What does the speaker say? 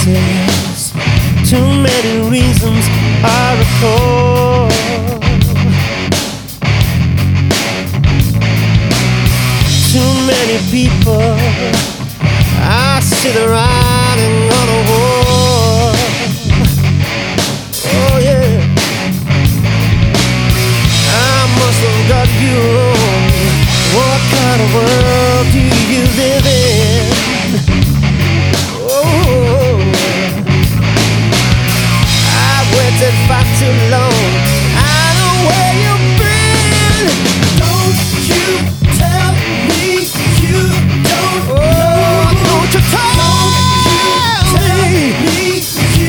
faces, too many reasons I recall. Too many people I see the writing on the wall. Oh yeah, I must have got you wrong. What kind of world do you live in? Oh, I waited far too long.